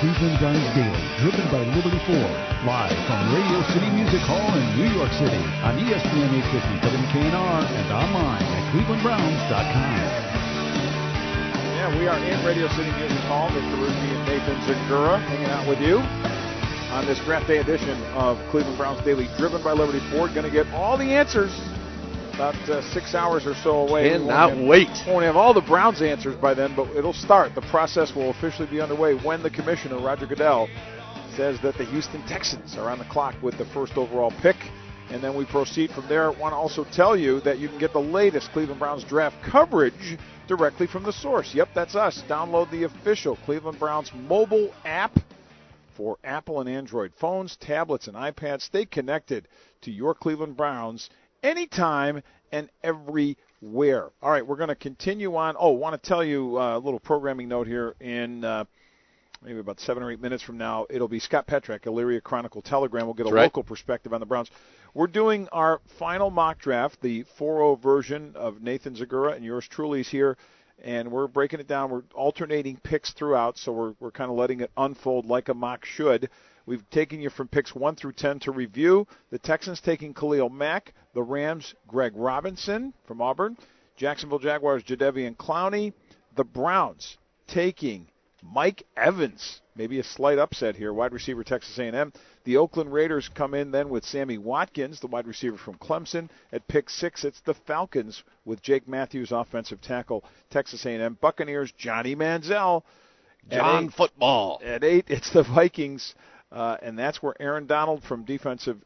Cleveland Browns Daily, driven by Liberty Ford, live from Radio City Music Hall in New York City on ESPN 850 WKNR and online at clevelandbrowns.com. Yeah, we are in Radio City Music Hall. Mr. Ruski and Nathan Zegura hanging out with you on this draft day edition of Cleveland Browns Daily, driven by Liberty Ford. Going to get all the answers about 6 hours or so away. Cannot wait. Won't have all the Browns answers by then, but it'll start. The process will officially be underway when the commissioner, Roger Goodell, says that the Houston Texans are on the clock with the first overall pick. And then we proceed from there. I want to also tell you that you can get the latest Cleveland Browns draft coverage directly from the source. Yep, that's us. Download the official Cleveland Browns mobile app for Apple and Android phones, tablets, and iPads. Stay connected to your Cleveland Browns anytime and everywhere. All right, we're going to continue on. Oh, I want to tell you a little programming note here in maybe about 7 or 8 minutes from now. It'll be Scott Petrak, Elyria Chronicle Telegram. We'll get a local perspective on the Browns. We're doing our final mock draft, the 4-0 version of Nathan Zegura, and yours truly is here. And we're breaking it down. We're alternating picks throughout, so we're kind of letting it unfold like a mock should. We've taken you from picks 1 through 10 to review. The Texans taking Khalil Mack. The Rams, Greg Robinson from Auburn. Jacksonville Jaguars, Jadeveon Clowney. The Browns taking Mike Evans. Maybe a slight upset here, wide receiver, Texas A&M. The Oakland Raiders come in then with Sammy Watkins, the wide receiver from Clemson. At pick 6, it's the Falcons with Jake Matthews, offensive tackle, Texas A&M. Buccaneers, Johnny Manziel. John Football. At 8, it's the Vikings. And that's where Aaron Donald from defensive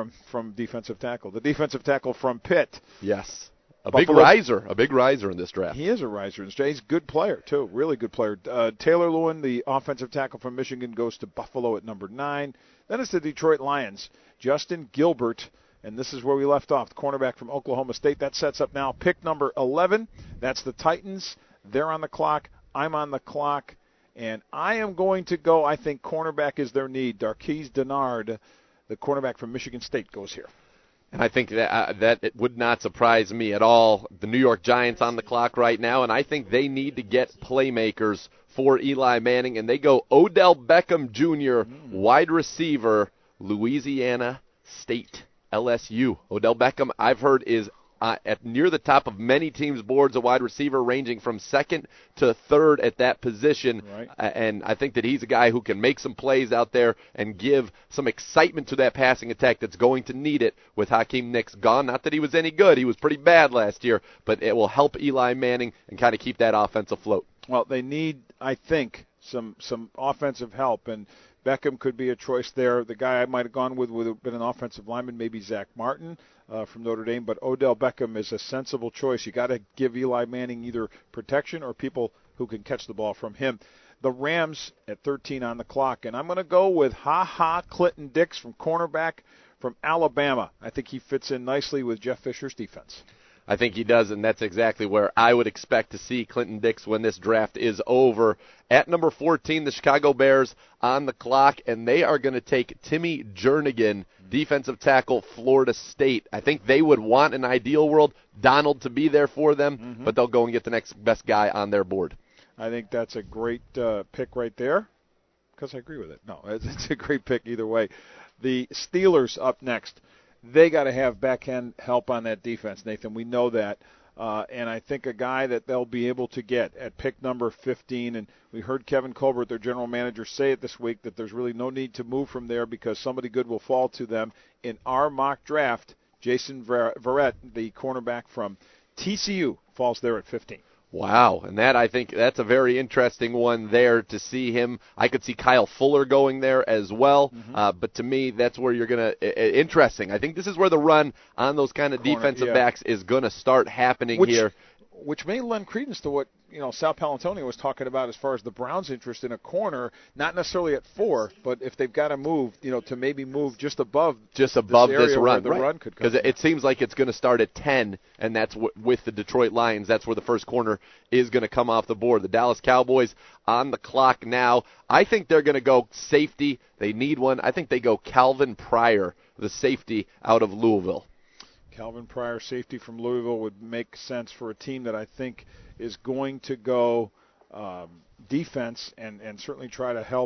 tackle, the defensive tackle from Pitt. Yes, a Buffalo. big riser in this draft. He is a riser in this draft. He's a good player too, really good player. Taylor Lewin, the offensive tackle from Michigan, goes to Buffalo at number 9. Then it's the Detroit Lions, Justin Gilbert, and this is where we left off, the cornerback from Oklahoma State. That sets up now pick number 11. That's the Titans. They're on the clock. I'm on the clock. And I am going to go, I think cornerback is their need. Darqueze Dennard, the cornerback from Michigan State, goes here. And I think that it would not surprise me at all. The New York Giants on the clock right now, and I think they need to get playmakers for Eli Manning, and they go Odell Beckham Jr., wide receiver, Louisiana State, LSU. Odell Beckham, I've heard, is at near the top of many teams' boards, a wide receiver ranging from 2nd to 3rd at that position. Right. And I think that he's a guy who can make some plays out there and give some excitement to that passing attack that's going to need it with Hakeem Nicks gone. Not that he was any good. He was pretty bad last year, but it will help Eli Manning and kind of keep that offense afloat. Well, they need, I think, some offensive help, and Beckham could be a choice there. The guy I might have gone with would have been an offensive lineman, maybe Zach Martin from Notre Dame, but Odell Beckham is a sensible choice. You got to give Eli Manning either protection or people who can catch the ball from him. The Rams at 13 on the clock, and I'm going to go with Clinton Dix from cornerback from Alabama. I think he fits in nicely with Jeff Fisher's defense. I think he does, and that's exactly where I would expect to see Clinton Dix when this draft is over. At number 14, the Chicago Bears on the clock, and they are going to take Timmy Jernigan, defensive tackle, Florida State. I think they would want, in an ideal world, Donald to be there for them, but they'll go and get the next best guy on their board. I think that's a great pick right there, because I agree with it. No, it's a great pick either way. The Steelers up next. They got to have backhand help on that defense, Nathan. We know that. And I think a guy that they'll be able to get at pick number 15, and we heard Kevin Colbert, their general manager, say it this week, that there's really no need to move from there because somebody good will fall to them. In our mock draft, Jason Verrett, the cornerback from TCU, falls there at 15. Wow, and that, I think that's a very interesting one there to see him. I could see Kyle Fuller going there as well, but to me, that's where you're going to – interesting. I think this is where the run on those kind of defensive backs is going to start happening here. Which may lend credence to what Sal Paolantonio was talking about as far as the Browns' interest in a corner, not necessarily at 4, but if they've got to move, to maybe move just above this run, run could come. Because it seems like it's going to start at 10, and that's with the Detroit Lions. That's where the first corner is going to come off the board. The Dallas Cowboys on the clock now. I think they're going to go safety. They need one. I think they go Calvin Pryor, the safety out of Louisville. Calvin Pryor, safety from Louisville, would make sense for a team that I think is going to go defense and certainly try to help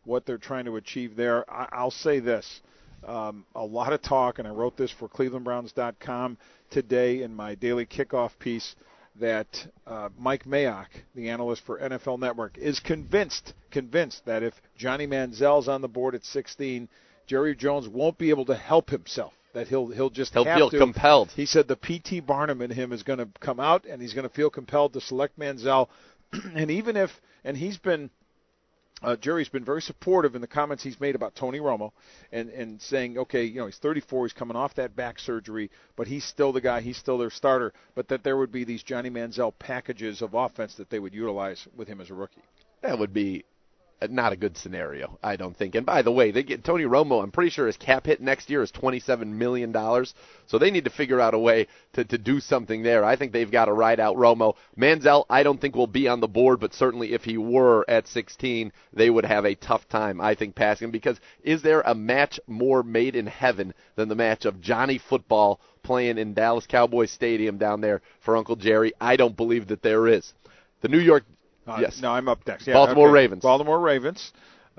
what they're trying to achieve there. I'll say this. A lot of talk, and I wrote this for clevelandbrowns.com today in my daily kickoff piece, that Mike Mayock, the analyst for NFL Network, is convinced that if Johnny Manziel's on the board at 16, Jerry Jones won't be able to help himself. That he'll feel compelled. He said the P.T. Barnum in him is going to come out, and he's going to feel compelled to select Manziel. And even if, and he's been, Jerry's been very supportive in the comments he's made about Tony Romo, and saying, okay, he's 34, he's coming off that back surgery, but he's still the guy, he's still their starter. But that there would be these Johnny Manziel packages of offense that they would utilize with him as a rookie. That would be not a good scenario, I don't think. And by the way, they get Tony Romo. I'm pretty sure his cap hit next year is $27 million. So they need to figure out a way to do something there. I think they've got to ride out Romo. Manziel, I don't think will be on the board, but certainly if he were at 16, they would have a tough time, I think, passing him. Because is there a match more made in heaven than the match of Johnny Football playing in Dallas Cowboys Stadium down there for Uncle Jerry? I don't believe that there is. The New York... Yes. No, I'm up next. Yeah, Baltimore okay. Ravens. Baltimore Ravens.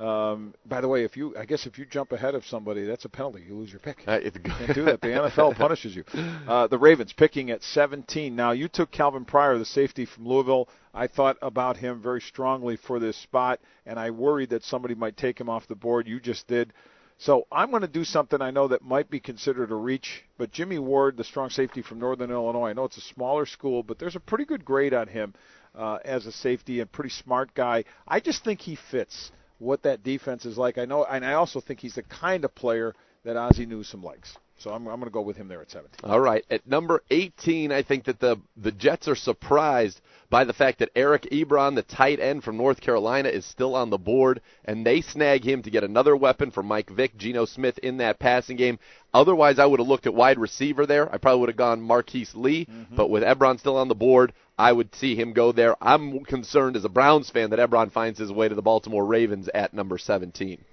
By the way, if you jump ahead of somebody, that's a penalty. You lose your pick. You can't do that. The NFL punishes you. The Ravens picking at 17. Now, you took Calvin Pryor, the safety from Louisville. I thought about him very strongly for this spot, and I worried that somebody might take him off the board. You just did. So I'm going to do something I know that might be considered a reach, but Jimmy Ward, the strong safety from Northern Illinois, I know it's a smaller school, but there's a pretty good grade on him as a safety and pretty smart guy. I just think he fits what that defense is like. I know, and I also think he's the kind of player that Ozzie Newsome likes. So I'm going to go with him there at 17. All right. At number 18, I think that the Jets are surprised by the fact that Eric Ebron, the tight end from North Carolina, is still on the board, and they snag him to get another weapon for Mike Vick, Geno Smith in that passing game. Otherwise, I would have looked at wide receiver there. I probably would have gone Marquise Lee, but with Ebron still on the board, I would see him go there. I'm concerned as a Browns fan that Ebron finds his way to the Baltimore Ravens at number 17.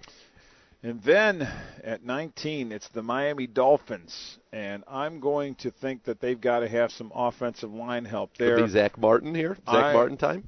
And then at 19, it's the Miami Dolphins, and I'm going to think that they've got to have some offensive line help there. Could be Zach Martin here. Zach Martin time.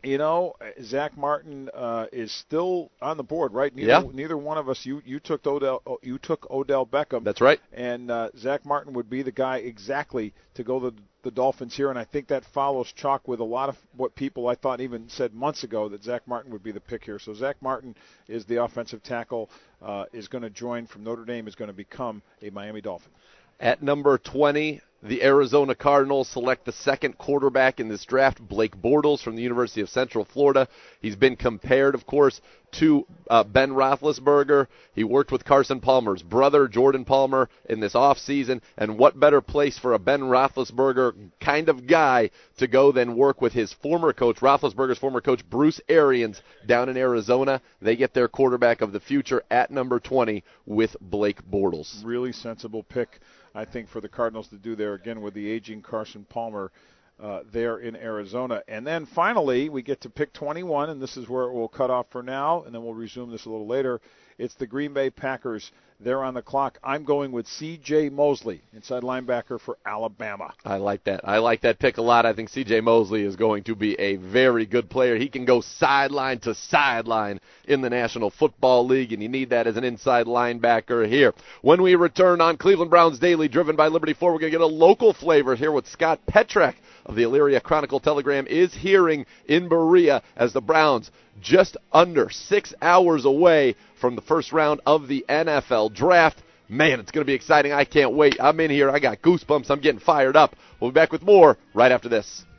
Zach Martin is still on the board, right? Neither one of us. You took Odell Beckham. That's right. And Zach Martin would be the guy exactly to go the Dolphins here, and I think that follows chalk with a lot of what people I thought even said months ago that Zach Martin would be the pick here. So Zach Martin is the offensive tackle, is going to join from Notre Dame, is going to become a Miami Dolphin. At number 20, the Arizona Cardinals select the second quarterback in this draft, Blake Bortles from the University of Central Florida. He's been compared, of course, to Ben Roethlisberger. He worked with Carson Palmer's brother, Jordan Palmer, in this offseason. And what better place for a Ben Roethlisberger kind of guy to go than work with his former coach, Roethlisberger's former coach, Bruce Arians, down in Arizona. They get their quarterback of the future at number 20 with Blake Bortles. Really sensible pick, I think, for the Cardinals to do there, again, with the aging Carson Palmer there in Arizona. And then finally, we get to pick 21, and this is where it will cut off for now, and then we'll resume this a little later. It's the Green Bay Packers. They're on the clock. I'm going with C.J. Mosley, inside linebacker for Alabama. I like that. I like that pick a lot. I think C.J. Mosley is going to be a very good player. He can go sideline to sideline in the National Football League, and you need that as an inside linebacker here. When we return on Cleveland Browns Daily, driven by Liberty 4, we're going to get a local flavor here with Scott Petrak of the Elyria Chronicle Telegram is hearing in Berea as the Browns just under 6 hours away from the first round of the NFL Draft. Man, it's going to be exciting. I can't wait. I'm in here. I got goosebumps. I'm getting fired up. We'll be back with more right after this.